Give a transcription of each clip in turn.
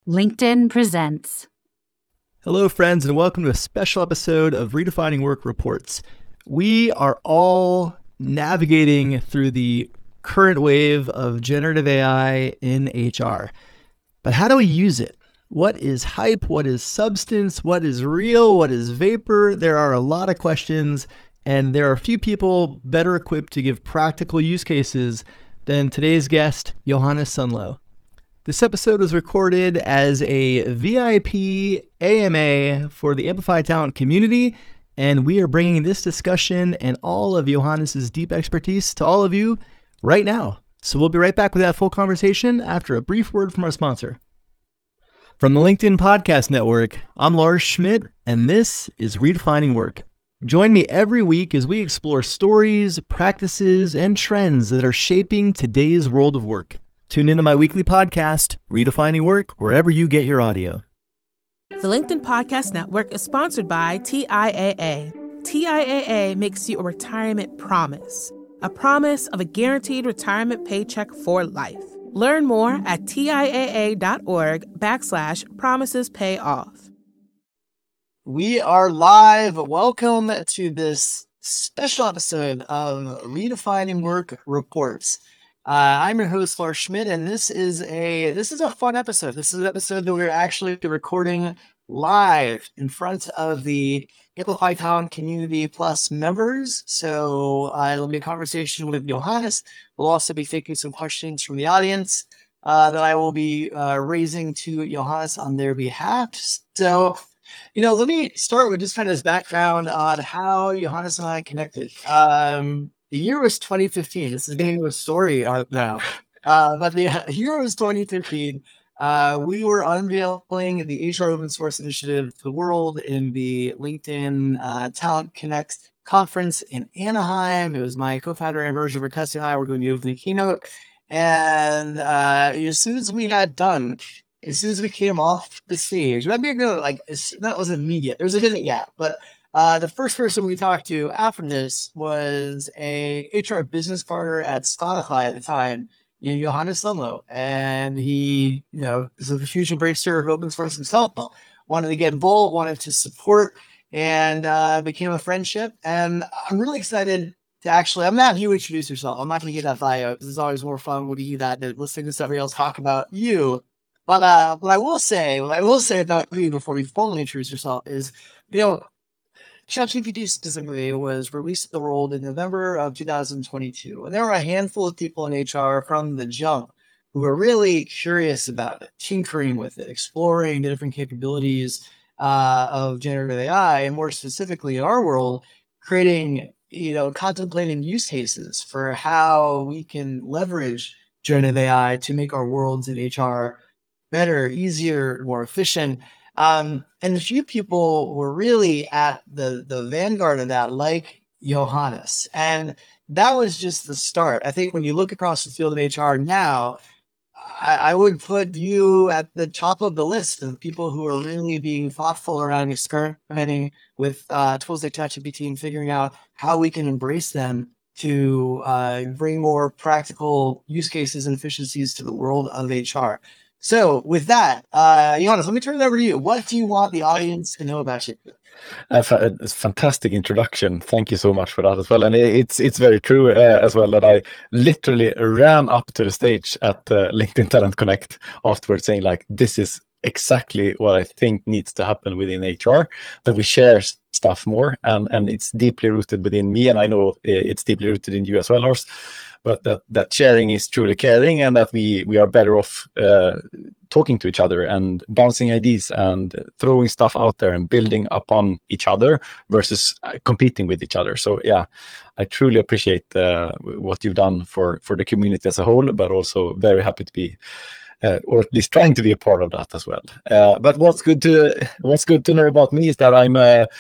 LinkedIn presents. Hello, friends, and welcome to a special episode of Redefining Work Reports. We are all navigating through the current wave of generative AI in HR. But how do we use it? What is hype? What is substance? What is real? What is vapor? There are a lot of questions, and there are few people better equipped to give practical use cases than today's guest, Johannes Sundlo. This episode was recorded as a VIP AMA for the Amplify Talent community, and we are bringing this discussion and all of Johannes' deep expertise to all of you right now. So we'll be right back with that full conversation after a brief word from our sponsor. From the LinkedIn Podcast Network, I'm Lars Schmidt, and this is Redefining Work. Join me every week as we explore stories, practices, and trends that are shaping today's world of work. Tune into my weekly podcast, Redefining Work, wherever you get your audio. The LinkedIn Podcast Network is sponsored by TIAA. TIAA makes you a retirement promise, a promise of a guaranteed retirement paycheck for life. Learn more at TIAA.org/promisespayoff. We are live. Welcome to this special episode of Redefining Work Reports. I'm your host, Lars Schmidt, and this is a fun episode. This is an episode that we're actually recording live in front of the Amplify Talent Community Plus members. So it'll be a conversation with Johannes. We'll also be taking some questions from the audience that I will be raising to Johannes on their behalf. So, let me start with just kind of this background on how Johannes and I connected. The year was 2015. This is getting a story now. But the year was 2015. We were unveiling the HR open source initiative to the world in the LinkedIn Talent Connect conference in Anaheim. It was my co-founder and Virgil Vertesi and I were going to give the keynote. And as soon as we came off the stage, that wasn't immediate. There was a minute gap, but the first person we talked to after this was a HR business partner at Spotify at the time, Johannes Sundlo. And he, is a huge embracer of open source himself, wanted to get involved, wanted to support, and became a friendship. And I'm really excited to I'm not you introduce yourself. I'm not going to get that bio. This is always more fun when you do that than listening to somebody else talk about you. But what I will say about you before we formally introduce yourself is, ChatGPT specifically was released to the world in November of 2022. And there were a handful of people in HR from the jump who were really curious about it, tinkering with it, exploring the different capabilities of generative AI, and more specifically in our world, creating, contemplating use cases for how we can leverage generative AI to make our worlds in HR better, easier, more efficient. And a few people were really at the vanguard of that, like Johannes. And that was just the start. I think when you look across the field of HR now, I would put you at the top of the list of people who are really being thoughtful around experimenting with tools like ChatGPT and figuring out how we can embrace them to bring more practical use cases and efficiencies to the world of HR. So with that, Johannes, let me turn it over to you. What do you want the audience to know about you? It's a fantastic introduction. Thank you so much for that as well. And it's very true as well that I literally ran up to the stage at LinkedIn Talent Connect afterwards saying this is exactly what I think needs to happen within HR, that we share stuff more. And it's deeply rooted within me. And I know it's deeply rooted in you as well, Lars. But that sharing is truly caring, and that we are better off talking to each other and bouncing ideas and throwing stuff out there and building upon each other versus competing with each other. So yeah, I truly appreciate what you've done for the community as a whole, but also very happy to be or at least trying to be a part of that as well. But what's good to know about me is that I'm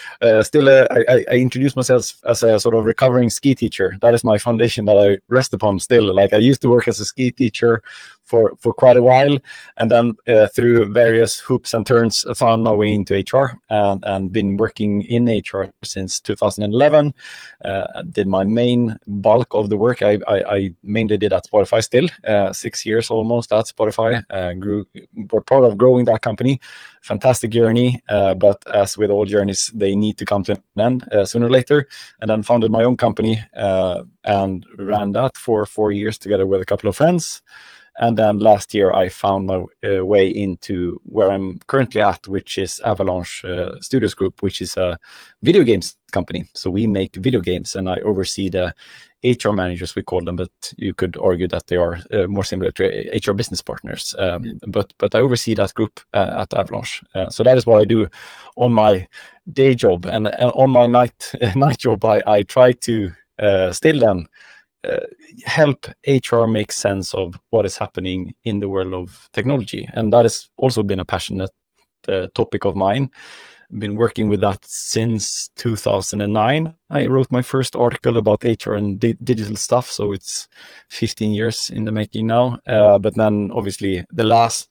I introduce myself as a sort of recovering ski teacher. That is my foundation that I rest upon still. I used to work as a ski teacher for quite a while, and then through various hoops and turns, found my way into HR, and been working in HR since 2011. Did my main bulk of the work. I mainly did at Spotify still, 6 years almost at Spotify. Were part of growing that company. Fantastic journey, but as with all journeys, they need to come to an end sooner or later. And then founded my own company and ran that for 4 years together with a couple of friends. And then last year, I found my way into where I'm currently at, which is Avalanche Studios Group, which is a video games company. So we make video games, and I oversee the HR managers, we call them, but you could argue that they are more similar to HR business partners. But I oversee that group at Avalanche. So that is what I do on my day job, and on my night job, I try to still then help HR make sense of what is happening in the world of technology. And that has also been a passionate topic of mine. I've been working with that since 2009. I wrote my first article about HR and digital stuff, so it's 15 years in the making now. But then obviously the last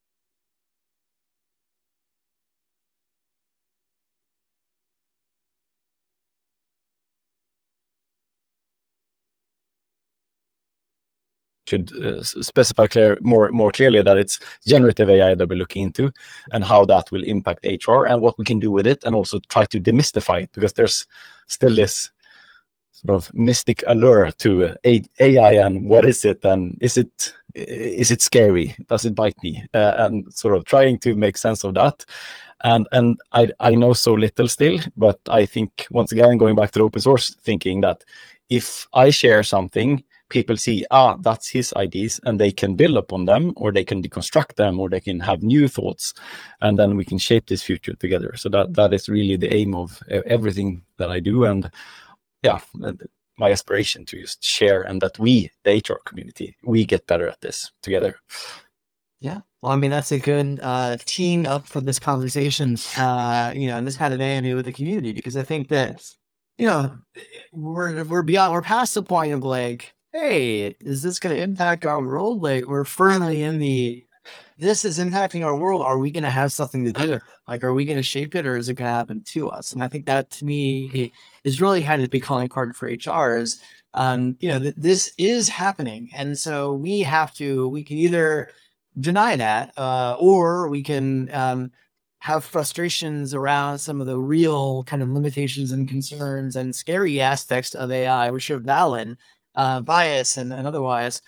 should specify more clearly that it's generative AI that we're looking into, and how that will impact HR and what we can do with it, and also try to demystify it, because there's still this sort of mystic allure to AI, and what is it, and is it scary? Does it bite me? And sort of trying to make sense of that. And I know so little still, but I think, once again, going back to the open source thinking, that if I share something, people see, that's his ideas, and they can build upon them, or they can deconstruct them, or they can have new thoughts, and then we can shape this future together. So that is really the aim of everything that I do. And yeah, my aspiration to just share, and that we, the HR community, we get better at this together. Yeah. Well, I mean, that's a good teeing up for this conversation, and this kind of AMA with the community, because I think that, we're past the point of like, hey, is this going to impact our world? Like, we're firmly this is impacting our world. Are we going to have something to do? Like, are we going to shape it, or is it going to happen to us? And I think that, to me, is really kind of the calling card for HR is, this is happening. And so we can either deny that, or we can have frustrations around some of the real kind of limitations and concerns and scary aspects of AI, which are valid, bias and otherwise.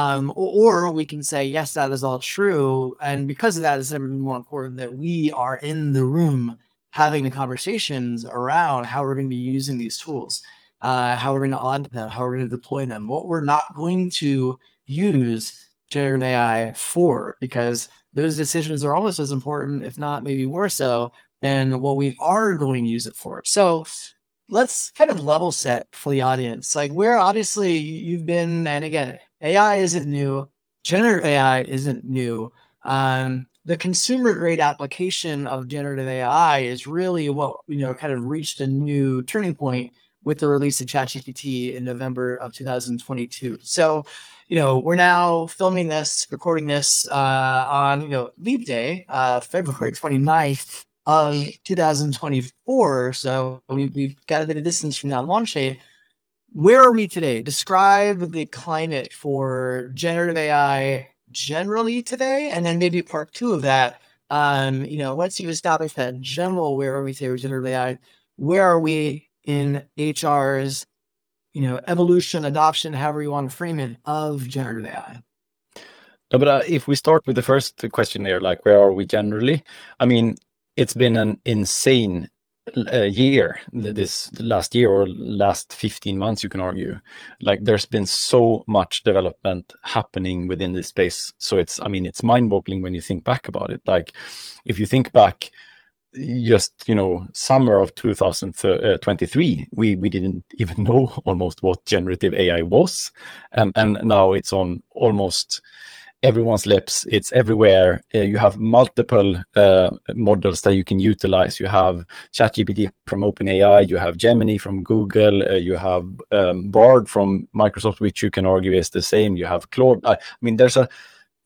Or we can say, yes, that is all true. And because of that, it's even more important that we are in the room having the conversations around how we're going to be using these tools, how we're going to audit them, how we're going to deploy them, what we're not going to use generative AI for, because those decisions are almost as important, if not maybe more so, than what we are going to use it for. So let's kind of level set for the audience. Like, where obviously you've been, and again, AI isn't new, generative AI isn't new. The consumer grade application of generative AI is really what, kind of reached a new turning point with the release of ChatGPT in November of 2022. So, we're now recording this on, Leap Day, February 29th of 2024. So we've got a bit of distance from that launch date. Where are we today? Describe the climate for generative AI generally today, and then maybe part two of that. Once you establish that in general, where are we today with generative AI? Where are we in HR's, evolution, adoption, however you want to frame it, of generative AI? No, but if we start with the first question there, like, where are we generally? I mean, it's been an insane year, this last year, or last 15 months, you can argue. Like, there's been so much development happening within this space. So it's mind-boggling when you think back about it. Like, if you think back, just summer of 2023, we didn't even know almost what generative AI was, and now it's on almost everyone's lips. It's everywhere. You have multiple models that you can utilize. You have ChatGPT from OpenAI, you have Gemini from Google, you have Bard from Microsoft, which you can argue is the same. You have Claude. I mean, there's a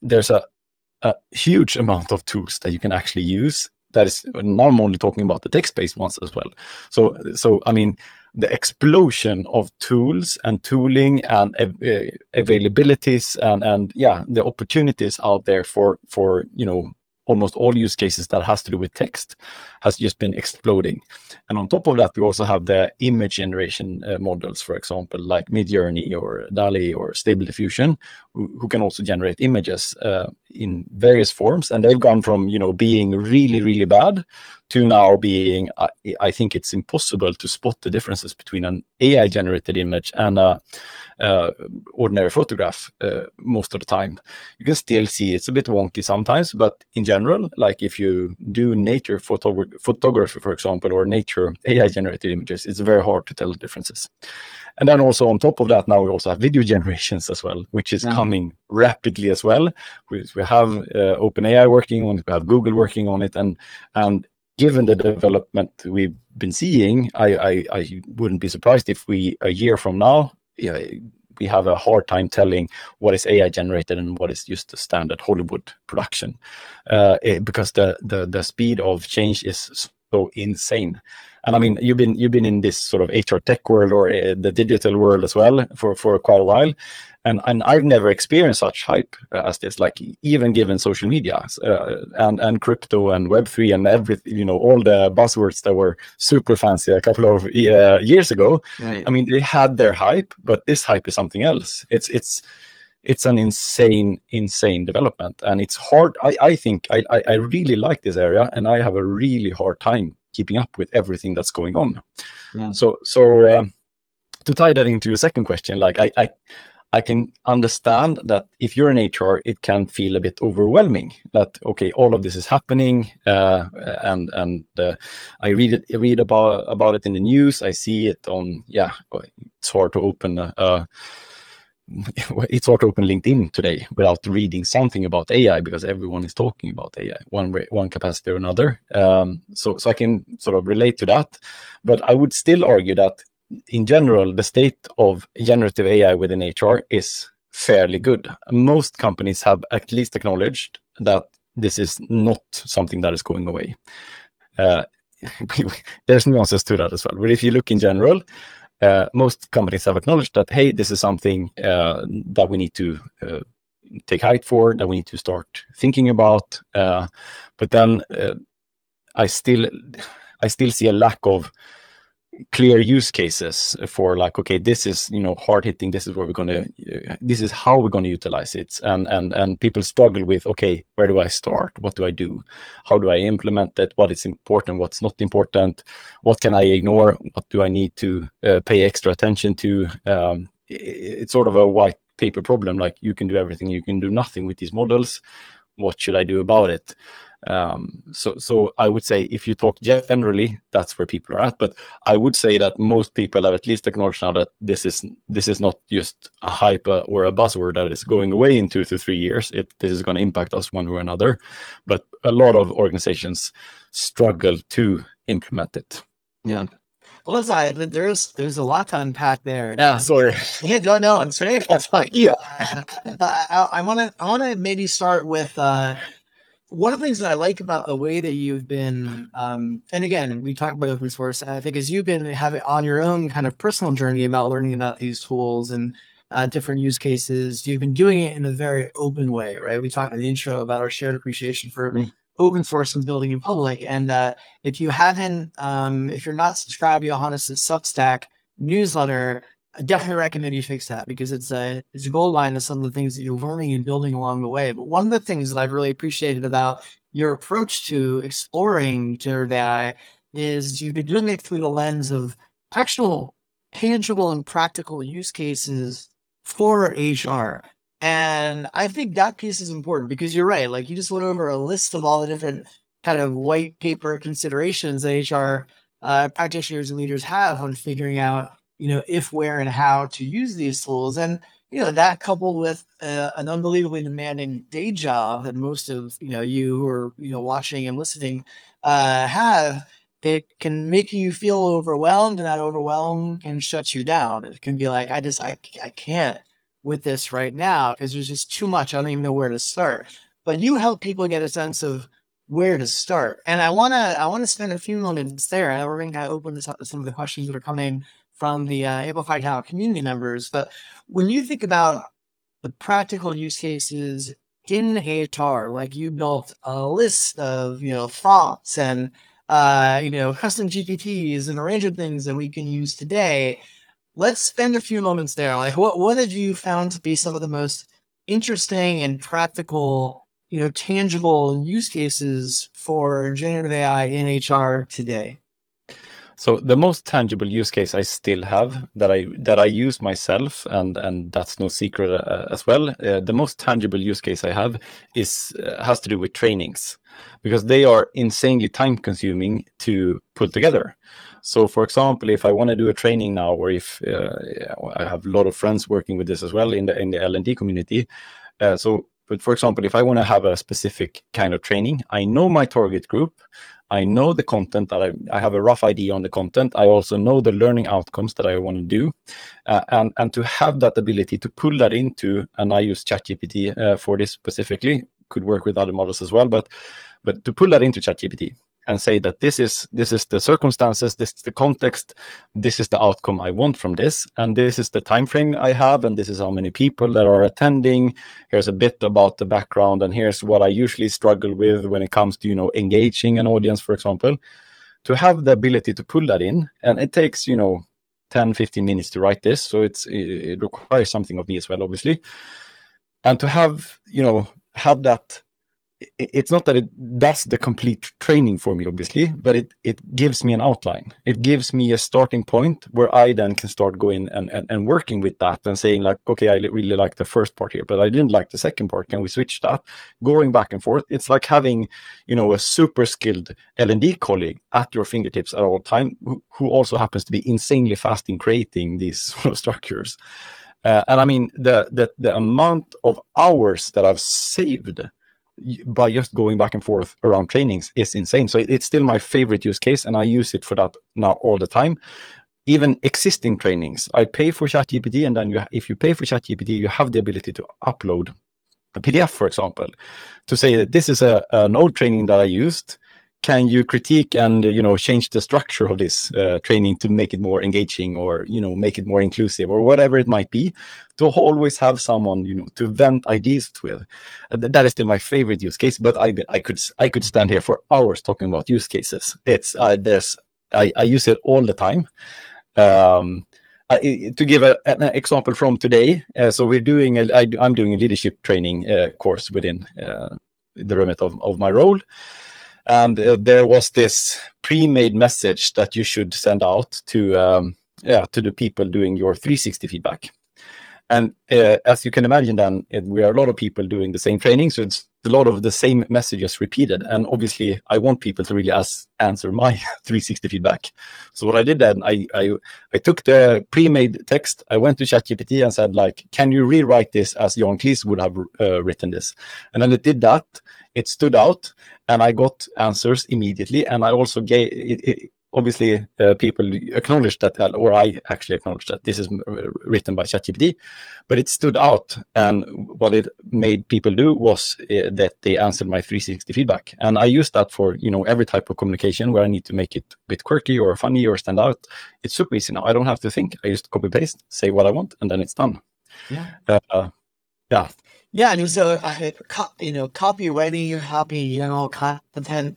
there's a huge amount of tools that you can actually use. That is, now I'm only talking about the text-based ones as well. So I mean, the explosion of tools and tooling and availabilities and yeah, the opportunities out there for almost all use cases that has to do with text has just been exploding. And on top of that, we also have the image generation models, for example, like Midjourney or DALL-E or Stable Diffusion, who can also generate images in various forms. And they've gone from, being really, really bad to now being, I think it's impossible to spot the differences between an AI generated image and a ordinary photograph most of the time. You can still see it's a bit wonky sometimes, but in general, like if you do nature photography, for example, or nature AI generated images, it's very hard to tell the differences. And then also on top of that, now we also have video generations as well, which is coming rapidly as well. We have OpenAI working on it, we have Google working on it, and given the development we've been seeing, I wouldn't be surprised if a year from now, we have a hard time telling what is AI generated and what is just a standard Hollywood production, because the speed of change is so insane. And I mean, you've been in this sort of HR tech world or the digital world as well for quite a while, and I've never experienced such hype as this. Like even given social media and crypto and Web3 and everything, all the buzzwords that were super fancy a couple of years ago. Right. I mean, they had their hype, but this hype is something else. It's an insane development, and it's hard. I think I really like this area, and I have a really hard time keeping up with everything that's going on. Yeah. So to tie that into your second question, like I can understand that if you're in HR, it can feel a bit overwhelming that, okay, all of this is happening, and I read about it in the news. I see it on, it's hard to open it's hard to open LinkedIn today without reading something about AI, because everyone is talking about AI one capacity or another. So I can sort of relate to that, but I would still argue that in general, the state of generative AI within HR is fairly good. Most companies have at least acknowledged that this is not something that is going away. There's nuances to that as well, but if you look in general, most companies have acknowledged that, hey, this is something that we need to take height for, that we need to start thinking about. But then I still see a lack of clear use cases for, like, okay, this is hard hitting. This is where this is how we're going to utilize it. And people struggle with, okay, where do I start? What do I do? How do I implement it? What is important? What's not important? What can I ignore? What do I need to pay extra attention to? It's sort of a white paper problem. Like, you can do everything, you can do nothing with these models. What should I do about it? So I would say, if you talk generally, that's where people are at. But I would say that most people have at least acknowledged now that this is not just a hype or a buzzword that is going away in 2 to 3 years. This is going to impact us one way or another. But a lot of organizations struggle to implement it. Yeah. Well, there's a lot to unpack there. Yeah, sorry. Yeah, no, it's great. That's fine. Yeah. I want to maybe start with one of the things that I like about the way that you've been, and again, we talk about open source, I think as you've been having on your own kind of personal journey about learning about these tools and different use cases, you've been doing it in a very open way, right? We talked in the intro about our shared appreciation for open source and building in public. And if you haven't, if you're not subscribed to Johannes' Substack newsletter, I definitely recommend you fix that, because it's a gold line of some of the things that you're learning and building along the way. But one of the things that I've really appreciated about your approach to exploring generative AI is you've been doing it through the lens of actual tangible and practical use cases for HR. And I think that piece is important, because you're right. Like, you just went over a list of all the different kind of white paper considerations that HR practitioners and leaders have on figuring out, if, where, and how to use these tools. And, that coupled with an unbelievably demanding day job that most of, you who are, watching and listening have, it can make you feel overwhelmed, and that overwhelm can shut you down. It can be like, I can't with this right now because there's just too much. I don't even know where to start. But you help people get a sense of where to start. And I wanna spend a few moments there. And we're gonna open this up to some of the questions that are coming from the Amplify Talent community members. But when you think about the practical use cases in HR, like you built a list of, fonts and, custom GPTs and a range of things that we can use today. Let's spend a few moments there. Like what did you found to be some of the most interesting and practical, tangible use cases for generative AI in HR today? So the most tangible use case I still have that I use myself, and that's no secret as well. The most tangible use case I have has to do with trainings, because they are insanely time consuming to put together. So, for example, if I want to do a training now, or if I have a lot of friends working with this as well in the L&D community. But for example, if I want to have a specific kind of training, I know my target group. I know the content that I have a rough idea on the content. I also know the learning outcomes that I want to do, and to have that ability to pull that into, and I use ChatGPT for this specifically. Could work with other models as well, but to pull that into ChatGPT and say that this is the circumstances, this is the context, this is the outcome I want from this, and this is the time frame I have, and this is how many people that are attending. Here's a bit about the background, and here's what I usually struggle with when it comes to engaging an audience, for example. To have the ability to pull that in, and it takes 10-15 minutes to write this, so it requires something of me as well, obviously. And to have that. It's not that it does the complete training for me, obviously, but it gives me an outline. It gives me a starting point where I then can start going and working with that and saying like, okay, I really like the first part here, but I didn't like the second part. Can we switch that? Going back and forth. It's like having, a super skilled L&D colleague at your fingertips at all time, who also happens to be insanely fast in creating these sort of structures. And I mean, the amount of hours that I've saved by just going back and forth around trainings is insane. So it's still my favorite use case, and I use it for that now all the time. Even existing trainings, I pay for ChatGPT, and then if you pay for ChatGPT, you have the ability to upload a PDF, for example, to say that this is an old training that I used. Can you critique and change the structure of this training to make it more engaging, or make it more inclusive, or whatever it might be, to always have someone to vent ideas with. That is still my favorite use case. But I could stand here for hours talking about use cases. I use it all the time. To give an example from today, so I'm doing a leadership training course within the remit of my role. And there was this pre-made message that you should send out to the people doing your 360 feedback. And as you can imagine, then we are a lot of people doing the same training, so it's a lot of the same messages repeated. And obviously, I want people to really answer my 360 feedback. So what I did then, I took the pre-made text, I went to ChatGPT and said, like, can you rewrite this as Jan Cleese would have written this? And then it did that. It stood out, and I got answers immediately. And I also gave it obviously, people acknowledged that, or I actually acknowledged that this is written by ChatGPT, but it stood out. And what it made people do was that they answered my 360 feedback. And I use that for, every type of communication where I need to make it a bit quirky or funny or stand out. It's super easy now. I don't have to think. I just copy paste, say what I want, and then it's done. Yeah. Yeah. Yeah. And so, copywriting, content,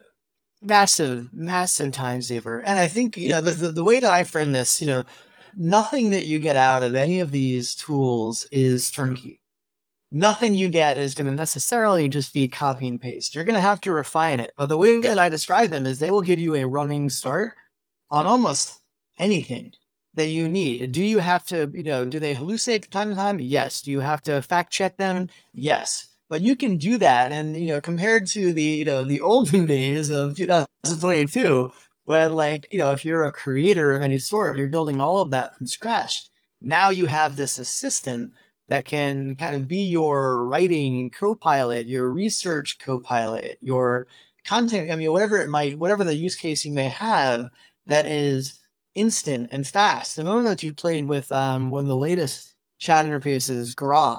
massive time saver. And I think, the way that I frame this, nothing that you get out of any of these tools is turnkey. Nothing you get is going to necessarily just be copy and paste. You're going to have to refine it. But the way that I describe them is they will give you a running start on almost anything that you need. Do you have to, do they hallucinate from time to time? Yes. Do you have to fact check them? Yes. But you can do that, and compared to the olden days of 2022, when if you're a creator of any sort, you're building all of that from scratch. Now you have this assistant that can kind of be your writing co-pilot, your research co-pilot, your content. Whatever the use case you may have, that is instant and fast. The moment that you played with one of the latest chat interfaces, Grok,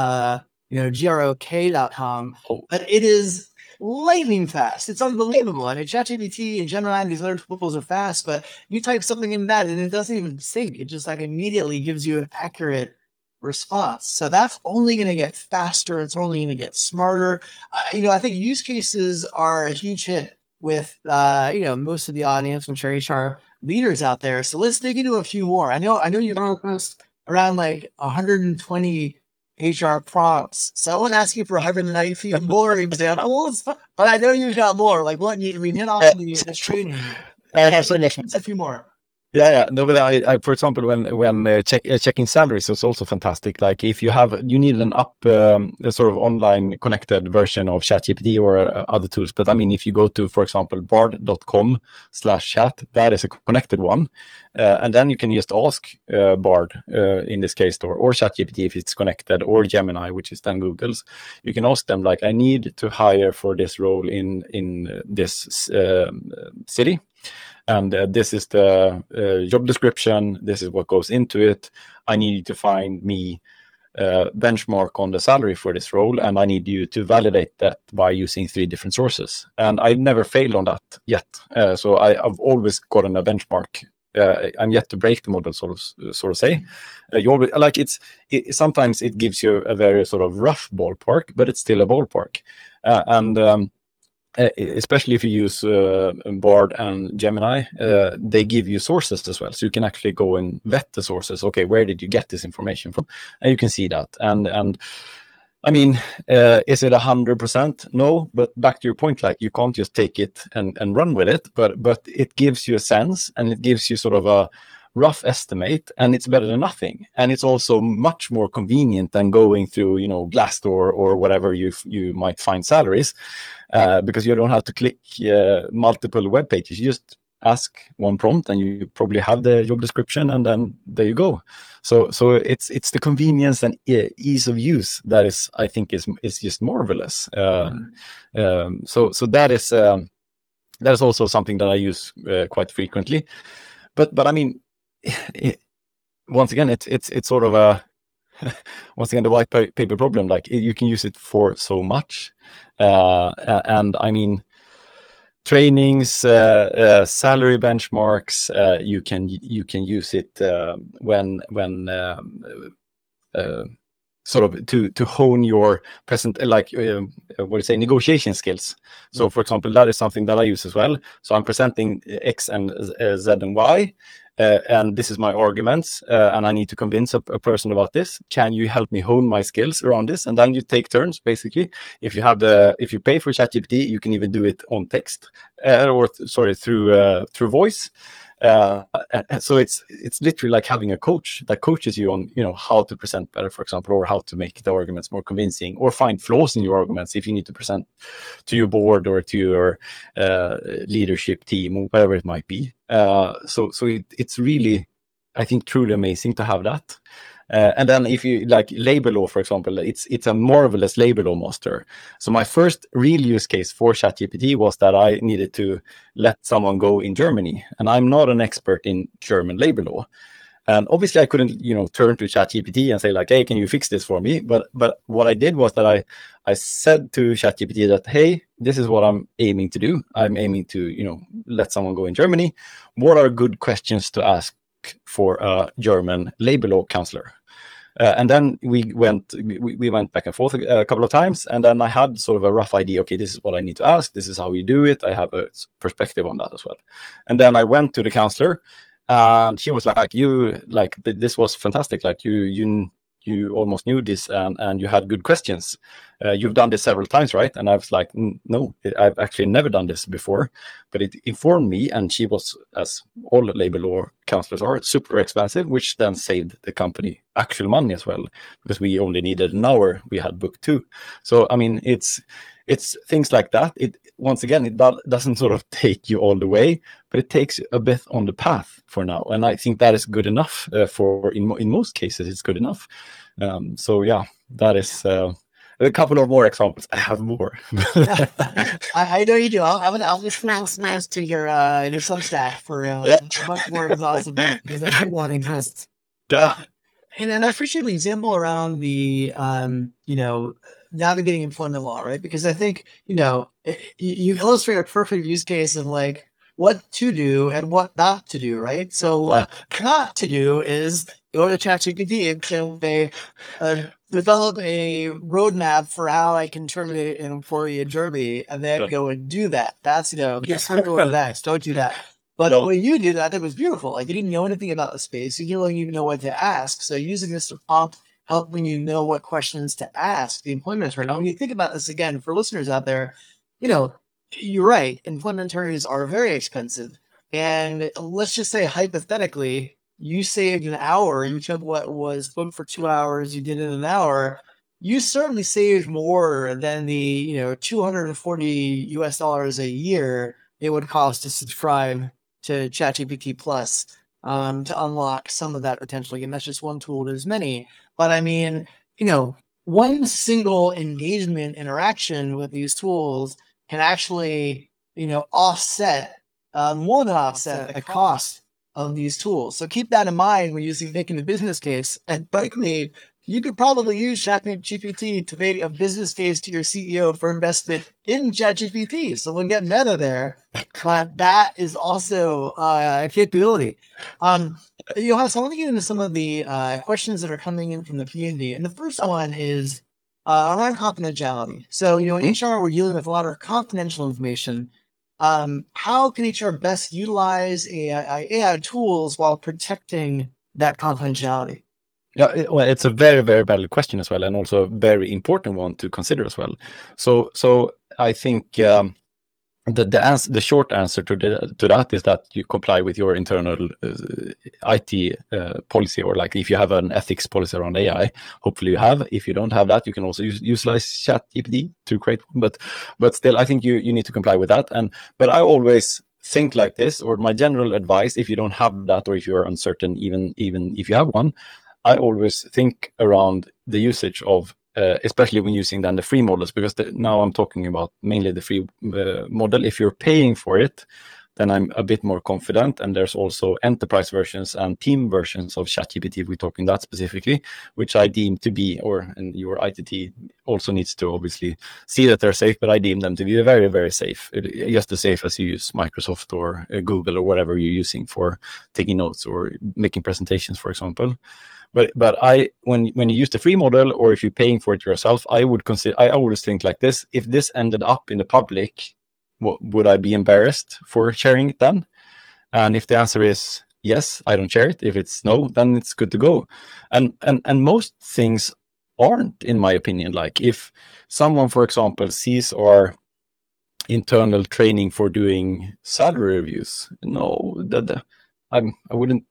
grok.com, Oh. but it is lightning fast. It's unbelievable. I mean, ChatGPT and Gemini and these other tools are fast, but you type something in that and it doesn't even sync. It just like immediately gives you an accurate response. So that's only going to get faster. It's only going to get smarter. I think use cases are a huge hit with, most of the audience, I'm sure HR leaders out there. So let's dig into a few more. I know you've almost around like 120 HR prompts. So I won't ask you for 190 more examples, but I know you've got more. Like what we hit off the training. A few more. Yeah. No, but I for example, when checking salaries is also fantastic. Like if you need an a sort of online connected version of ChatGPT or other tools. But I mean, if you go to, for example, bard.com/chat, that is a connected one. And then you can just ask Bard, in this case, or ChatGPT if it's connected, or Gemini, which is then Google's. You can ask them like, I need to hire for this role in this city. And this is the job description. This is what goes into it. I need you to find me benchmark on the salary for this role, and I need you to validate that by using 3 different sources. And I've never failed on that yet. So I've always gotten a benchmark. I'm yet to break the model, sort of say. You always, like sometimes it gives you a very sort of rough ballpark, but it's still a ballpark. Especially if you use Bard and Gemini, they give you sources as well, so you can actually go and vet the sources. Okay, where did you get this information from? And you can see that. And I mean, is it 100%? No, but back to your point, like you can't just take it and run with it, but it gives you a sense, and it gives you sort of a rough estimate, and it's better than nothing. And it's also much more convenient than going through, Glassdoor or whatever you might find salaries, because you don't have to click multiple web pages. You just ask one prompt, and you probably have the job description, and then there you go. So it's the convenience and ease of use that I think is just marvelous. So that is also something that I use quite frequently. But I mean, once again, it's sort of a once again the white paper problem. Like you can use it for so much, and I mean, trainings, salary benchmarks. You can use it when sort of to hone your present, negotiation skills. So, for example, that is something that I use as well. So I'm presenting X and Z and Y, and this is my arguments, and I need to convince a person about this. Can you help me hone my skills around this? And then you take turns, basically. If you pay for ChatGPT, you can even do it on text, through voice. So it's literally like having a coach that coaches you on how to present better, for example, or how to make the arguments more convincing, or find flaws in your arguments if you need to present to your board or to your leadership team or whatever it might be. So it's really, I think, truly amazing to have that. And then if you like labor law, for example, it's a marvelous labor law master. So my first real use case for ChatGPT was that I needed to let someone go in Germany, and I'm not an expert in German labor law. And obviously I couldn't, turn to ChatGPT and say like, hey, can you fix this for me? But what I did was that I said to ChatGPT that, hey, this is what I'm aiming to do. I'm aiming to, let someone go in Germany. What are good questions to ask for a German labor law counselor? And then we went back and forth a couple of times, and then I had sort of a rough idea. Okay, this is what I need to ask. This is how we do it. I have a perspective on that as well. And then I went to the counselor, and she was like, this was fantastic. Like you almost knew this, and you had good questions. You've done this several times, right? And I was like, no, I've actually never done this before. But it informed me, and she was, as all labor law counselors are, super expensive, which then saved the company actual money as well, because we only needed an hour. We had booked 2. So, I mean, it's things like that. It doesn't sort of take you all the way, but it takes you a bit on the path for now. And I think that is good enough in most cases, it's good enough. So yeah, that is a couple of more examples. I have more. I know you do. I'll just smash to your Substack for much more exhaustive because everyone has. And I appreciate the example around the, navigating employment law, right? Because I think, you illustrate a perfect use case of like what to do and what not to do, right? So what not to do is go to ChatGPT and say, develop a roadmap for how I can terminate an employee in Germany, and then go and do that. That's, yes, don't do that. Don't do that. But when you did that, I think it was beautiful. Like, you didn't know anything about the space. You didn't even know what to ask. So using this to prompt, helping you know what questions to ask the employment attorney. Now, when you think about this again, for listeners out there, you're right. Employment attorneys are very expensive. And let's just say, hypothetically, you saved an hour. You took what was booked for 2 hours. You did it in an hour. You certainly saved more than the, $240 a year it would cost to subscribe to ChatGPT Plus to unlock some of that potentially. And that's just one tool. There's many. But I mean, one single engagement interaction with these tools can actually, offset, more than offset the cost of these tools. So keep that in mind when you're making the business case. And likely, you could probably use ChatGPT to make a business case to your CEO for investment in ChatGPT. So we'll get meta there. But that is also a capability. So I want to get into some of the questions that are coming in from the community. And the first one is around confidentiality. So, in HR, we're dealing with a lot of confidential information. How can HR best utilize AI tools while protecting that confidentiality? Yeah, well, it's a very, very valid question as well, and also a very important one to consider as well. So I think the short answer to that is that you comply with your internal IT policy, or like if you have an ethics policy around AI, hopefully you have. If you don't have that, you can also utilize ChatGPT to create one. But still, I think you need to comply with that. But I always think like this, or my general advice, if you don't have that, or if you're uncertain, even if you have one, I always think around the usage of, especially when using then the free models, because now I'm talking about mainly the free model. If you're paying for it, then I'm a bit more confident. And there's also enterprise versions and team versions of ChatGPT, if we're talking that specifically, which I deem to be, and your ITT also needs to obviously see that they're safe, but I deem them to be very, very safe, just as safe as you use Microsoft or Google or whatever you're using for taking notes or making presentations, for example. But when you use the free model, or if you're paying for it yourself, I always think like this: if this ended up in the public, would I be embarrassed for sharing it then? And if the answer is yes, I don't share it. If it's no, then it's good to go. And most things aren't, in my opinion. Like if someone, for example, sees our internal training for doing salary reviews, no, I wouldn't,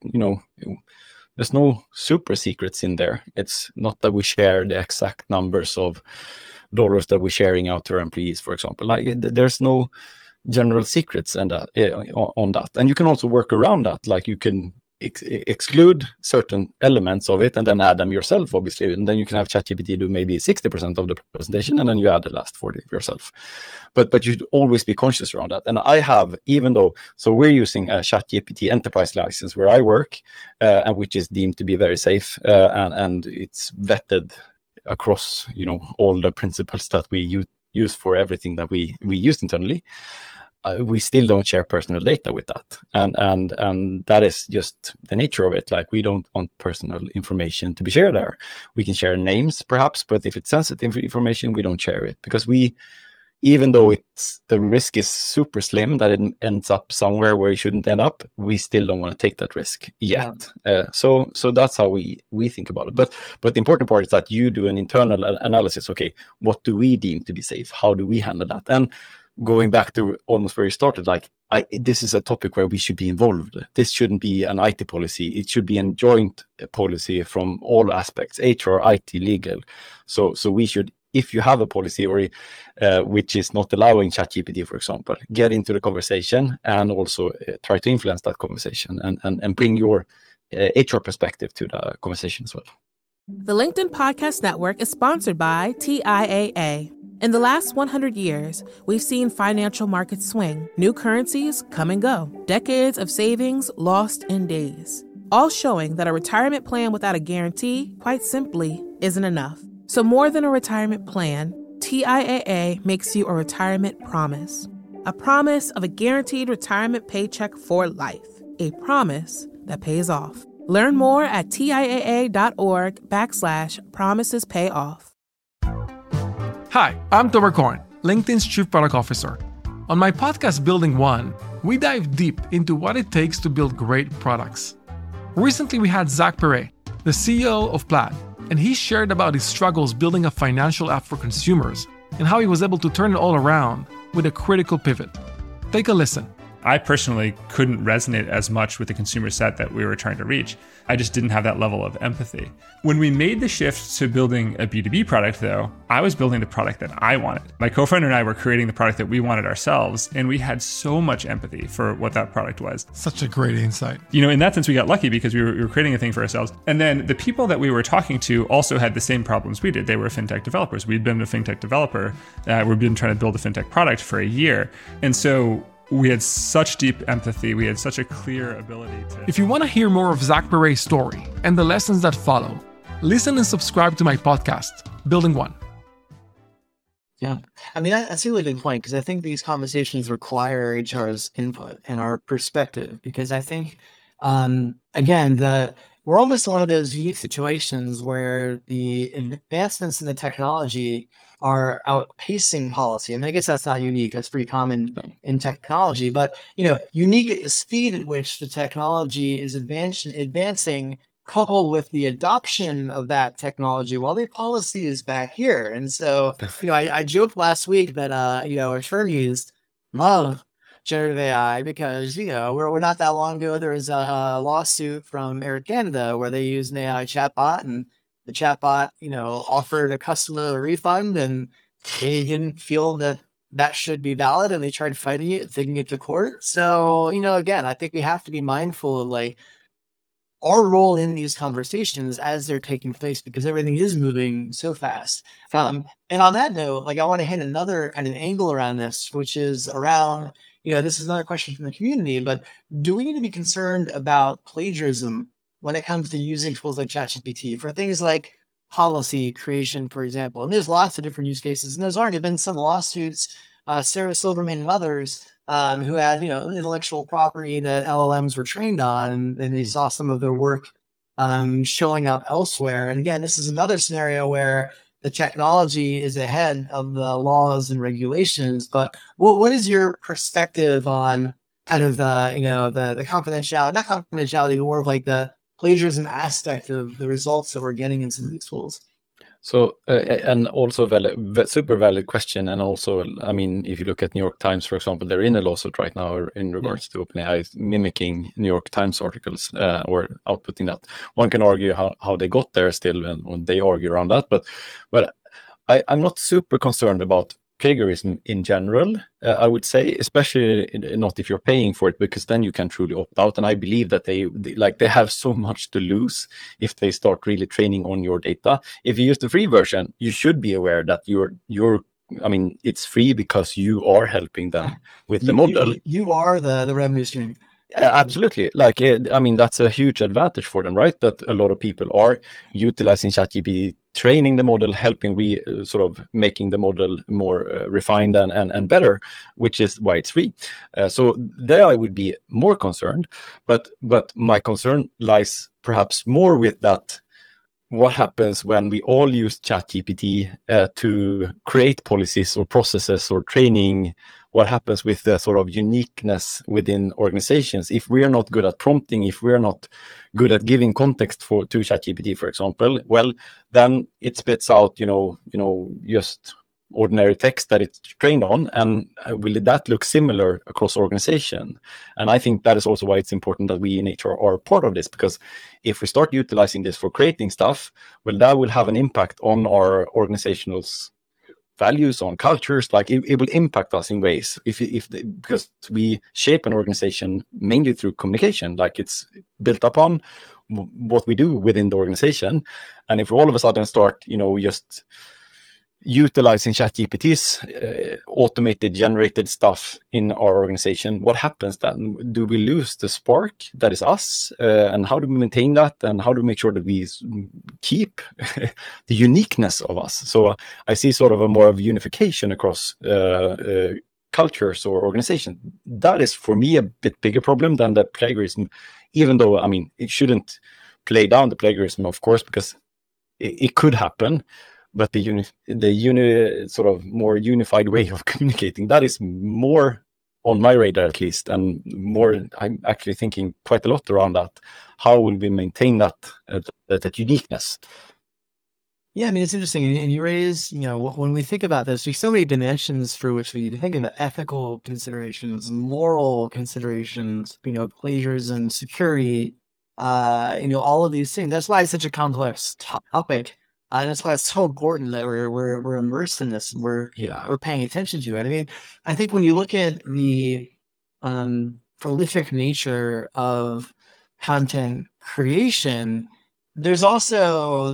there's no super secrets in there. It's not that we share the exact numbers of dollars that we're sharing out to our employees, for example. Like there's no general secrets on that. And you can also work around that. Like you can exclude certain elements of it and then add them yourself, obviously. And then you can have ChatGPT do maybe 60% of the presentation, and then you add the last 40 yourself. But you should always be conscious around that. And I have, so we're using a ChatGPT enterprise license where I work, and which is deemed to be very safe, and it's vetted across, all the principles that we use for everything that we use internally. We still don't share personal data with that, and that is just the nature of it. Like we don't want personal information to be shared there. We can share names perhaps, but if it's sensitive information, we don't share it, because even though the risk is super slim that it ends up somewhere where it shouldn't end up, we still don't want to take that risk yet. So that's how we think about it. But the important part is that you do an internal analysis. Okay, what do we deem to be safe? How do we handle that? And going back to almost where you started, this is a topic where we should be involved. This shouldn't be an IT policy. It should be a joint policy from all aspects, HR, IT, legal. So we should, if you have a policy or which is not allowing ChatGPT, for example, get into the conversation and also try to influence that conversation and bring your HR perspective to the conversation as well. The LinkedIn Podcast Network is sponsored by TIAA. In the last 100 years, we've seen financial markets swing, new currencies come and go, decades of savings lost in days. all showing that a retirement plan without a guarantee, quite simply, isn't enough. So more than a retirement plan, TIAA makes you a retirement promise. A promise of a guaranteed retirement paycheck for life. A promise that pays off. Learn more at TIAA.org/promisespayoff. Hi, I'm Tomer Cohen, LinkedIn's Chief Product Officer. On my podcast, Building One, we dive deep into what it takes to build great products. Recently, we had Zach Perret, the CEO of Plaid, and he shared about his struggles building a financial app for consumers and how he was able to turn it all around with a critical pivot. Take a listen. I personally couldn't resonate as much with the consumer set that we were trying to reach. I just didn't have that level of empathy. When we made the shift to building a B2B product, though, I was building the product that I wanted. My co-founder and I were creating the product that we wanted ourselves, and we had so much empathy for what that product was. Such a great insight. In that sense, we got lucky because we were creating a thing for ourselves. And then the people that we were talking to also had the same problems we did. They were fintech developers. We'd been a fintech developer. We've been trying to build a fintech product for a year. And so we had such deep empathy. We had such a clear ability to... If you want to hear more of Zach Perret's story and the lessons that follow, listen and subscribe to my podcast, Building One. Yeah. I mean, that's a really good point, because I think these conversations require HR's input and our perspective, because I think, again, we're almost in one of those unique situations where the advancements in the technology are outpacing policy. And I guess that's not unique. That's pretty common in technology. But, unique at the speed at which the technology is advancing, coupled with the adoption of that technology while the policy is back here. And so, I joked last week that, attorneys love generative AI because, we're not that long ago, there was a lawsuit from Air Canada where they used an AI chatbot, and the chatbot, offered a customer a refund, and they didn't feel that should be valid, and they tried fighting it, taking it to court. So, again, I think we have to be mindful of our role in these conversations as they're taking place, because everything is moving so fast. And on that note, I want to hit another kind of angle around this, which is around, this is another question from the community, but do we need to be concerned about plagiarism when it comes to using tools like ChatGPT for things like policy creation, for example? And there's lots of different use cases, and there's already been some lawsuits, Sarah Silverman and others, who had, intellectual property that LLMs were trained on, and they saw some of their work showing up elsewhere. And again, this is another scenario where the technology is ahead of the laws and regulations. But what is your perspective on kind of the confidentiality, not confidentiality, more of the plagiarism aspect of the results that we're getting in some of these tools? So, and also super valid question. And also, I mean, if you look at New York Times, for example, they're in a lawsuit right now in regards to OpenAI mimicking New York Times articles or outputting that. One can argue how they got there still, and when they argue around that. But I'm not super concerned about plagiarism in general, I would say, especially not if you're paying for it, because then you can truly opt out. And I believe that they have so much to lose if they start really training on your data. If you use the free version, you should be aware that it's free because you are helping them with the model. You are the revenue stream. Absolutely. That's a huge advantage for them, right? That a lot of people are utilizing ChatGPT, training the model, helping sort of making the model more refined and better, which is why it's free. So there I would be more concerned, but my concern lies perhaps more with that. What happens when we all use ChatGPT to create policies or processes or training? What happens with the sort of uniqueness within organizations if we are not good at prompting, if we are not good at giving context to ChatGPT, for example? Well, then it spits out, just ordinary text that it's trained on, and will that look similar across organization? And I think that is also why it's important that we in HR are part of this, because if we start utilizing this for creating stuff, well, that will have an impact on our organizational's values, on cultures. It will impact us in ways because we shape an organization mainly through communication. It's built upon what we do within the organization. And if we all of a sudden start, just utilizing ChatGPT's automated generated stuff in our organization, what happens then? Do we lose the spark that is us? And how do we maintain that? And how do we make sure that we keep the uniqueness of us? So I see sort of a more of unification across cultures or organizations. That is for me a bit bigger problem than the plagiarism, even though, I mean, it shouldn't play down the plagiarism, of course, because it could happen. But the sort of more unified way of communicating, that is more on my radar at least, and more I'm actually thinking quite a lot around that. How will we maintain that uniqueness? Yeah, I mean, it's interesting. And you raise, when we think about this, there's so many dimensions through which we think of ethical considerations, moral considerations, plagiarism, security, all of these things. That's why it's such a complex topic. And that's why it's so important that we're immersed in this. We're paying attention to it. I mean, I think when you look at the prolific nature of content creation, there's also,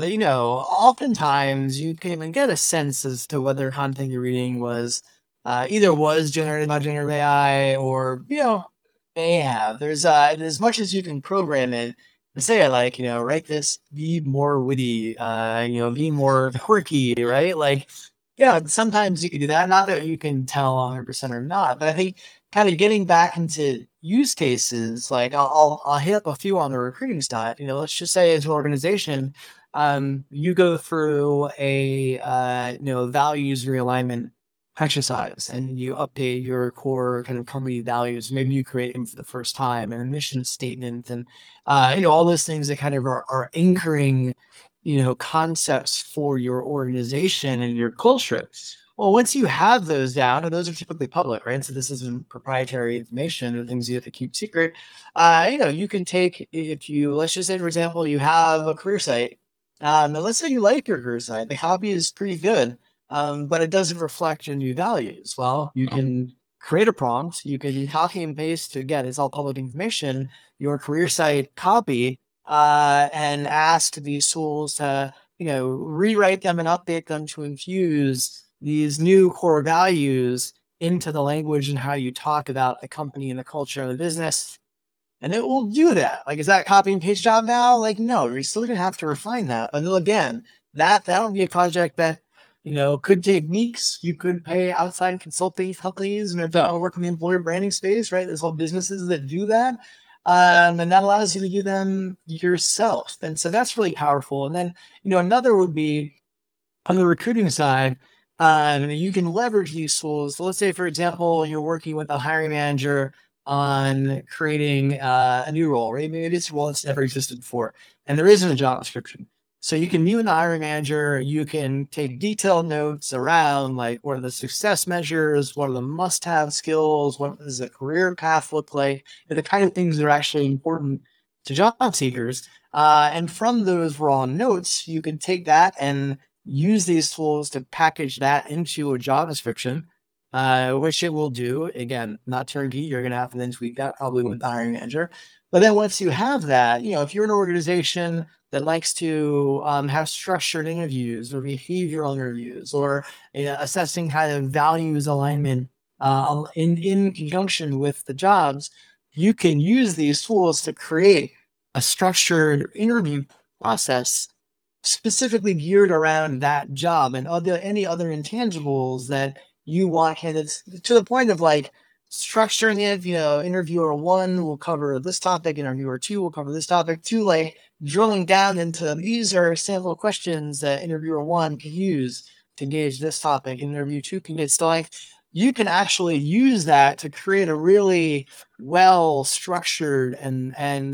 oftentimes you can even get a sense as to whether content you're reading was either was generated by generative AI or, may have. There's as much as you can program it and say, like, write this, be more witty, be more quirky, right? Like, sometimes you can do that. Not that you can tell 100% or not, but I think kind of getting back into use cases, like I'll hit up a few on the recruiting side. Let's just say as an organization, you go through a values realignment exercise and you update your core kind of company values. Maybe you create them for the first time and a mission statement and all those things that kind of are anchoring concepts for your organization and your culture. Well, once you have those down, and those are typically public, right? So this isn't proprietary information or things you have to keep secret. You can take, let's just say, for example, you have a career site. Let's say you like your career site. The copy is pretty good, but it doesn't reflect your new values. Well, you can create a prompt. You can copy and paste, again, it's all public information, your career site copy, and ask these tools to, rewrite them and update them to infuse these new core values into the language and how you talk about the company and the culture of the business. And it will do that. Like, is that copy and paste job now? Like, no, you're still going to have to refine that. And again, that'll be a project that, could take weeks. You could pay outside consulting companies and work in the employer branding space, right? There's whole businesses that do that. And that allows you to do them yourself. And so that's really powerful. And then, another would be on the recruiting side, you can leverage these tools. So let's say, for example, you're working with a hiring manager on creating a new role, right? Maybe it's a role that's never existed before, and there isn't a job description. So you can meet with the hiring manager, you can take detailed notes around, like, what are the success measures, what are the must-have skills, what does a career path look like, the kind of things that are actually important to job seekers. And from those raw notes, you can take that and use these tools to package that into a job description, which it will do. Again, not turnkey. You're going to have to then tweak that probably with the hiring manager. But then once you have that, if you're an organization that likes to have structured interviews or behavioral interviews or assessing kind of values alignment in conjunction with the jobs, you can use these tools to create a structured interview process specifically geared around that job and any other intangibles that you want candidates, to the point of like structuring it. Interviewer 1 will cover this topic, interviewer 2 will cover this topic, to like drilling down into these are sample questions that interviewer 1 can use to gauge this topic, interview 2 can get. So like you can actually use that to create a really well structured and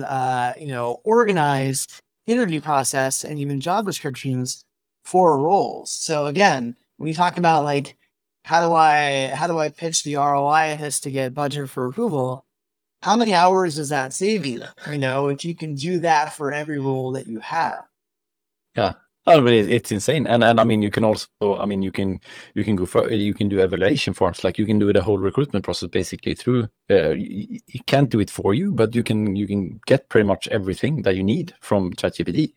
organized interview process and even job descriptions for roles. So again, when you talk about like, how do I pitch the ROI has to get budget for approval? How many hours does that save you? If you can do that for every role that you have. Yeah. Oh, but it's insane, and I mean, you can also, I mean, you can go for, you can do evaluation forms, like you can do the whole recruitment process basically through. You can't do it for you, but you can get pretty much everything that you need from ChatGPT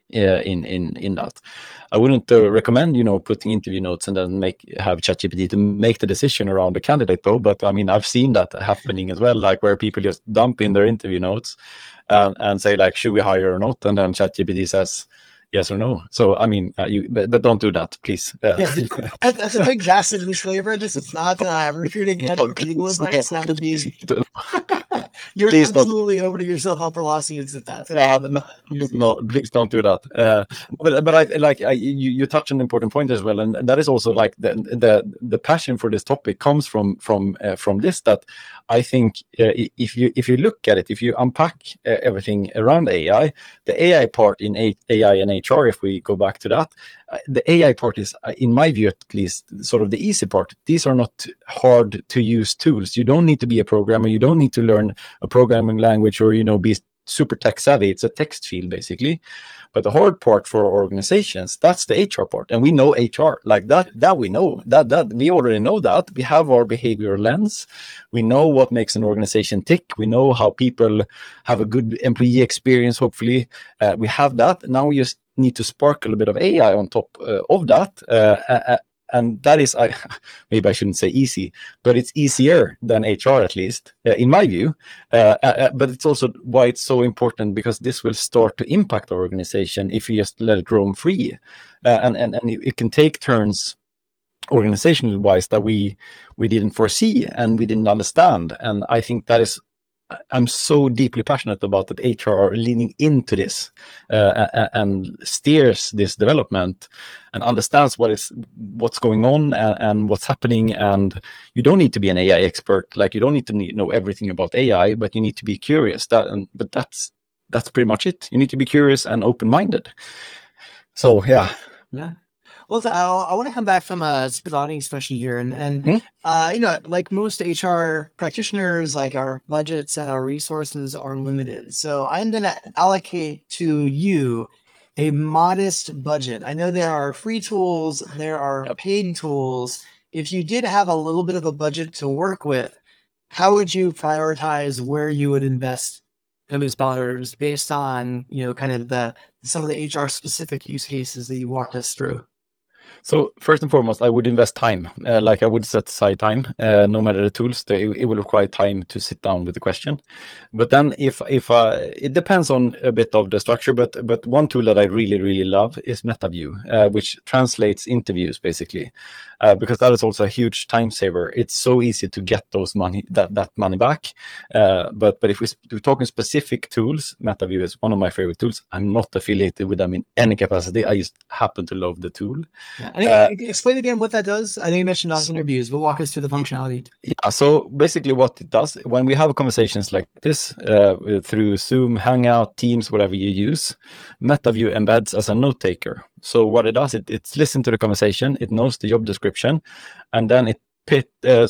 in that. I wouldn't recommend putting interview notes and then have ChatGPT to make the decision around the candidate though. But I mean, I've seen that happening as well, like where people just dump in their interview notes and say like, should we hire or not, and then ChatGPT says yes or no. So I mean, but don't do that, please. That's a big drastic disclaimer. This is not recruiting legal advice. It's not abuse. You're please absolutely opening yourself up for lawsuits if that's happening. No, please don't do that. But I like you touch on an important point as well, and that is also like the passion for this topic comes from this, that I think if you look at it, if you unpack everything around AI, the AI part in AI and HR, if we go back to that, the AI part is, in my view at least, sort of the easy part. These are not hard to use tools. You don't need to be a programmer. You don't need to learn a programming language or be super tech savvy. It's a text field basically. But the hard part for organizations, that's the HR part. And we know HR like that we know that we already know that. We have our behavioral lens. We know what makes an organization tick. We know how people have a good employee experience, hopefully. We have that. Now we just need to sparkle a bit of AI on top of that. And that is, maybe I shouldn't say easy, but it's easier than HR, at least, in my view. But it's also why it's so important, because this will start to impact our organization if you just let it roam free. And it can take turns organizational wise that we didn't foresee and we didn't understand. And I think that is, I'm so deeply passionate about that HR are leaning into this and steers this development and understands what's going on and what's happening. And you don't need to be an AI expert, like you don't need to know everything about AI, but you need to be curious. But that's pretty much it. You need to be curious and open-minded. So yeah. Well, I want to come back from a audience question here, and like most HR practitioners, like our budgets and our resources are limited. So I'm going to allocate to you a modest budget. I know there are free tools, there are paid tools. If you did have a little bit of a budget to work with, how would you prioritize where you would invest those dollars based on kind of some of the HR specific use cases that you walked us through? So first and foremost, I would invest time. Like I would set aside time, no matter the tools. It will require time to sit down with the question. But then, if it depends on a bit of the structure. But one tool that I really really love is MetaView, which translates interviews basically, because that is also a huge time saver. It's so easy to get that money back. But if we're talking specific tools, MetaView is one of my favorite tools. I'm not affiliated with them in any capacity. I just happen to love the tool. Explain again what that does. I know you mentioned on interviews, but walk us through the functionality. Yeah, so basically what it does, when we have conversations like this through Zoom, Hangout, Teams, whatever you use, MetaView embeds as a note taker. So what it does, it's listen to the conversation, it knows the job description, and then it picks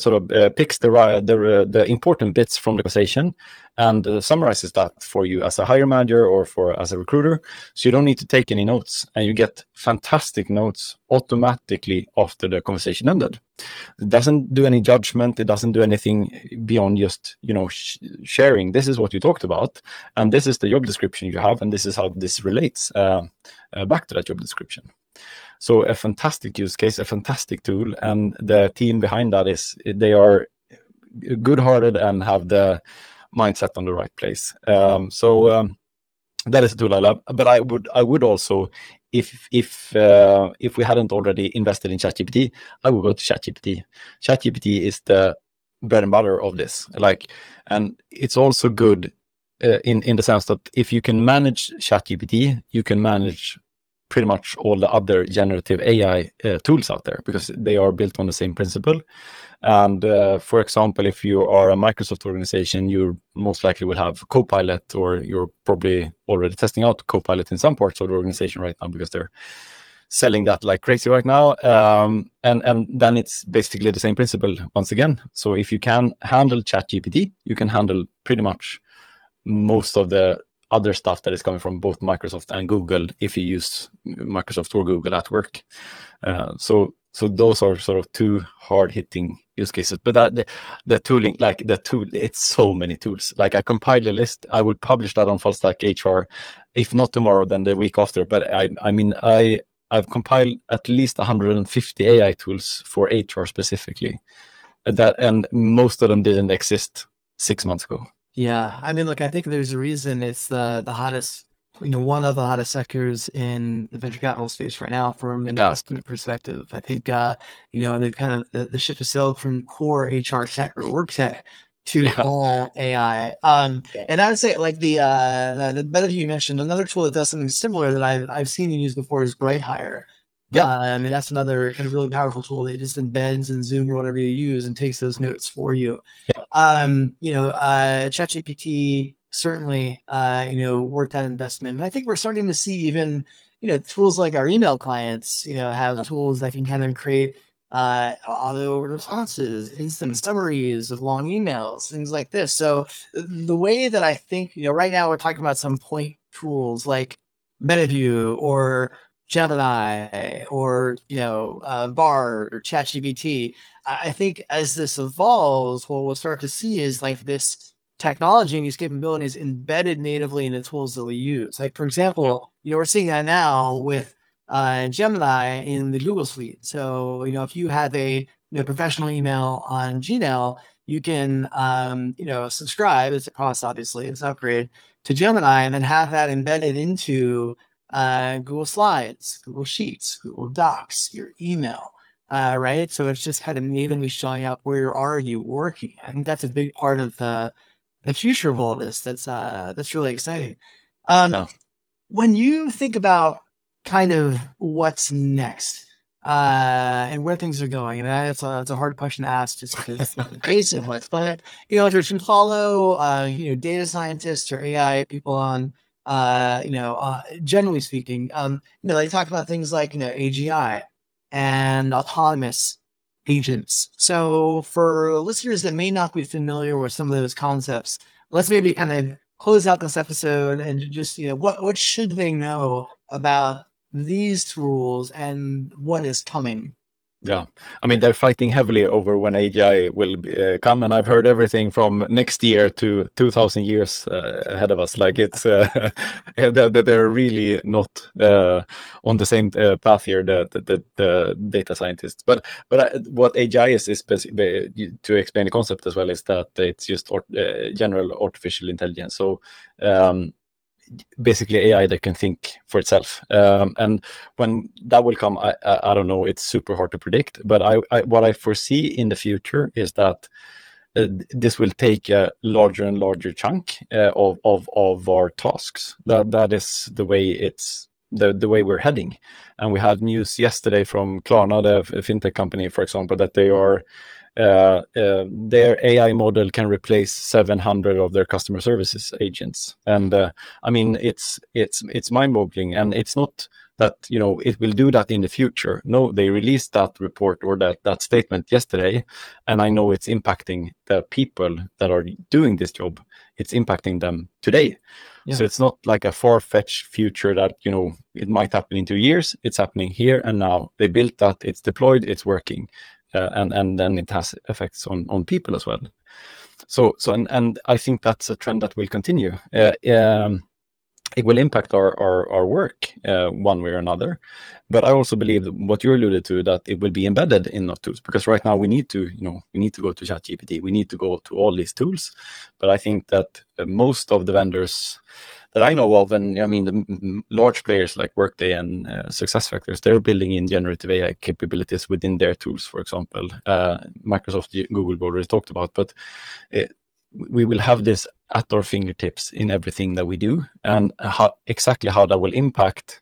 the important bits from the conversation and summarizes that for you as a hiring manager or as a recruiter. So you don't need to take any notes, and you get fantastic notes automatically after the conversation ended. It doesn't do any judgment. It doesn't do anything beyond just sharing. This is what you talked about, and this is the job description you have, and this is how this relates back to that job description. So a fantastic use case, a fantastic tool, and the team behind that they are good-hearted and have the mindset on the right place. So that is a tool I love. But I would also, if we hadn't already invested in ChatGPT, I would go to ChatGPT. ChatGPT is the bread and butter of this. And it's also good in the sense that if you can manage ChatGPT, you can manage pretty much all the other generative AI tools out there, because they are built on the same principle. And for example, if you are a Microsoft organization, you most likely will have Copilot, or you're probably already testing out Copilot in some parts of the organization right now, because they're selling that like crazy right now. And then it's basically the same principle once again. So if you can handle ChatGPT, you can handle pretty much most of the other stuff that is coming from both Microsoft and Google if you use Microsoft or Google at work. So those are sort of two hard-hitting use cases. But the tooling, like the tool, it's so many tools. Like I compiled a list. I will publish that on Fullstack HR, if not tomorrow, then the week after. But I've compiled at least 150 AI tools for HR specifically. And most of them didn't exist 6 months ago. Yeah, I mean, look, I think there's a reason it's the hottest, one of the hottest sectors in the venture capital space right now from an investment perspective. I think, they've kind of the shift to sell from core HR tech or work tech to all AI. And I would say like the Benevu you mentioned, another tool that does something similar that I've seen you use before is BrightHire. Yeah, I mean, that's another kind of really powerful tool that just embeds in Zoom or whatever you use and takes those notes for you. ChatGPT certainly, worth that investment. And I think we're starting to see even, tools like our email clients, have tools that can kind of create auto responses, instant summaries of long emails, things like this. So the way that I think, right now we're talking about some point tools like Benevu or Gemini or Bard or ChatGPT. I think as this evolves, what we'll start to see is like this technology and these capabilities embedded natively in the tools that we use. Like for example, we're seeing that now with Gemini in the Google Suite. So if you have a professional email on Gmail, you can subscribe. It's a cost, obviously, it's an upgrade to Gemini, and then have that embedded into Google Slides, Google Sheets, Google Docs, your email, right? So it's just kind of natively showing up where are you working. I think that's a big part of the future of all this. That's really exciting. When you think about kind of what's next and where things are going, and it's a hard question to ask just because it's not basic ones, but if you should follow data scientists or AI people on generally speaking, they talk about things like, AGI and autonomous agents. So for listeners that may not be familiar with some of those concepts, let's maybe kind of close out this episode and just, what should they know about these tools and what is coming? Yeah, I mean, they're fighting heavily over when AGI will come, and I've heard everything from next year to 2,000 years ahead of us. Like it's they're really not on the same path here, the data scientists. But what AGI is to explain the concept as well, is that it's just general artificial intelligence. So basically AI that can think for itself, and when that will come, I don't know, it's super hard to predict, but what I foresee in the future is that this will take a larger and larger chunk of our tasks. That is the way it's the way we're heading. And we had news yesterday from Klarna, the fintech company, for example, that they are their AI model can replace 700 of their customer services agents. And I mean, it's mind-boggling. And it's not that, it will do that in the future. No, they released that report or that statement yesterday. And I know it's impacting the people that are doing this job. It's impacting them today. Yeah. So it's not like a far-fetched future that, it might happen in 2 years. It's happening here and now. They built that, it's deployed, it's working. And then it has effects on people as well. So I think that's a trend that will continue. It will impact our work one way or another. But I also believe what you alluded to, that it will be embedded in our tools, because right now we need to go to ChatGPT, we need to go to all these tools. But I think that most of the vendors that I know of, and I mean the large players like Workday and SuccessFactors, they're building in generative AI capabilities within their tools. For example, Microsoft, Google, we already talked about, but we will have this at our fingertips in everything that we do, and exactly how that will impact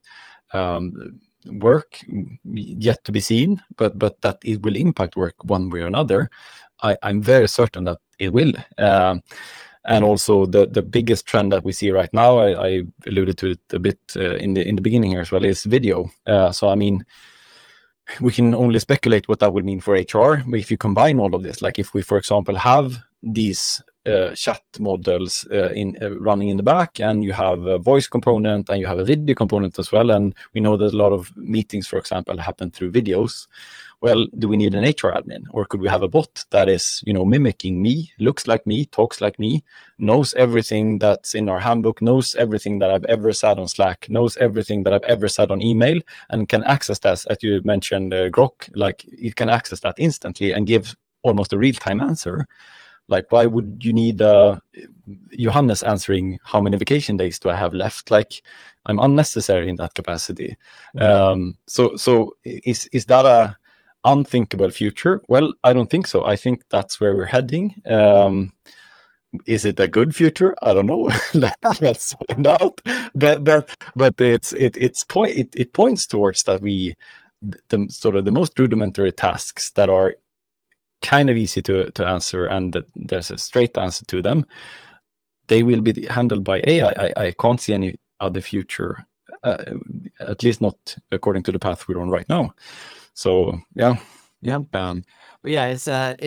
work, yet to be seen. But that it will impact work one way or another. I'm very certain that it will. And also the biggest trend that we see right now, I alluded to it a bit in the beginning here as well, is video. So I mean, we can only speculate what that would mean for HR. But if you combine all of this, like if we, for example, have these chat models running in the back, and you have a voice component, and you have a video component as well. And we know that a lot of meetings, for example, happen through videos. Well, do we need an HR admin, or could we have a bot that is, mimicking me, looks like me, talks like me, knows everything that's in our handbook, knows everything that I've ever said on Slack, knows everything that I've ever said on email, and can access that, as you mentioned, Grok, like it can access that instantly and give almost a real-time answer. Like, why would you need Johannes answering how many vacation days do I have left? Like, I'm unnecessary in that capacity. So is that a unthinkable future? Well, I don't think so. I think that's where we're heading. Is it a good future? I don't know. Let's find out. But it points towards that the sort of the most rudimentary tasks that are kind of easy to answer, and that there's a straight answer to them, they will be handled by AI. I can't see any other future, at least not according to the path we're on right now. So yeah. But yeah, it's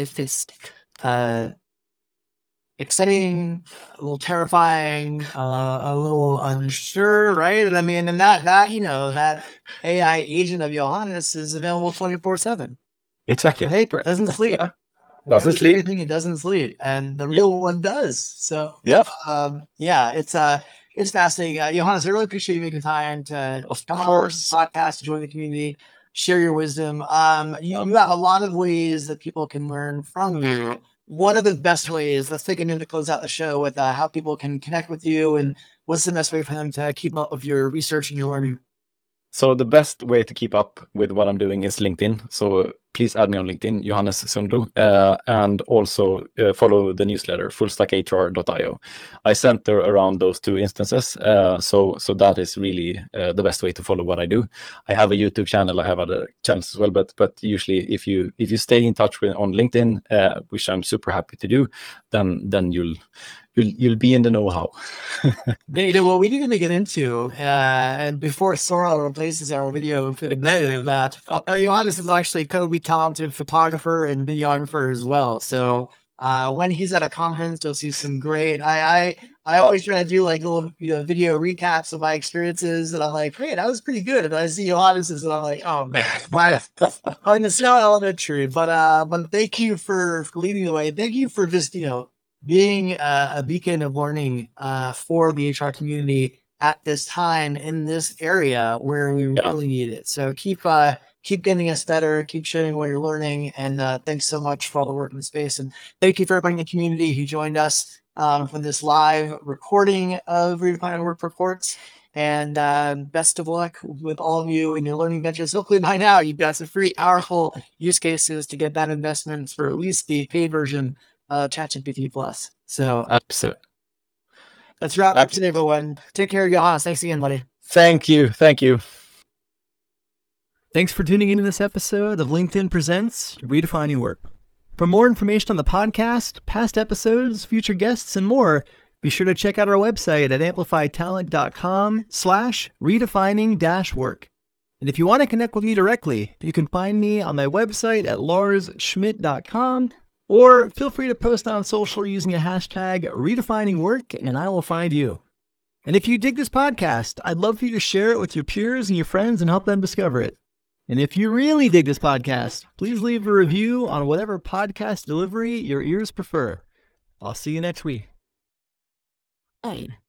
exciting, a little terrifying, a little unsure, right? And I mean, and that that AI agent of Johannes is available 24/7. Exactly. Hey, it doesn't sleep. Doesn't sleep. Everything it doesn't sleep, and the real one does. So it's fascinating. Johannes, I really appreciate you making time to come on our podcast, join the community, share your wisdom. You've got a lot of ways that people can learn from you. What are the best ways? Let's take a minute to close out the show with how people can connect with you, and what's the best way for them to keep up with your research and your learning? So the best way to keep up with what I'm doing is LinkedIn. So please add me on LinkedIn, Johannes Sundlo, and also follow the newsletter, fullstackhr.io. I center around those two instances, so that is really the best way to follow what I do. I have a YouTube channel, I have other channels as well, but usually if you stay in touch with on LinkedIn, which I'm super happy to do, then you'll be in the know-how. What we need to get into, and before Sora replaces our video that Johannes is actually a code talented photographer and videographer as well. So when he's at a conference, you'll see some great. I always try to do like little video recaps of my experiences, and I'm like, hey, that was pretty good. And I see Johannes's, and I'm like, oh man, and it's not elementary, but thank you for leading the way. Thank you for just being a beacon of learning for the HR community at this time in this area where we really need it. So keep getting us better, keep sharing what you're learning, and thanks so much for all the work in the space. And thank you for everybody in the community who joined us for this live recording of Redefining Work Reports. And best of luck with all of you in your learning ventures. Hopefully by now you've got some pretty powerful use cases to get that investment for at least the paid version of ChatGPT Plus. So absolutely. Let's wrap up today, everyone. Take care, Johannes. Thanks again, buddy. Thank you. Thanks for tuning into this episode of LinkedIn Presents Redefining Work. For more information on the podcast, past episodes, future guests, and more, be sure to check out our website at amplifytalent.com/redefining-work. And if you want to connect with me directly, you can find me on my website at larsschmidt.com, or feel free to post on social using a hashtag redefiningwork, and I will find you. And if you dig this podcast, I'd love for you to share it with your peers and your friends and help them discover it. And if you really dig this podcast, please leave a review on whatever podcast delivery your ears prefer. I'll see you next week. Hey.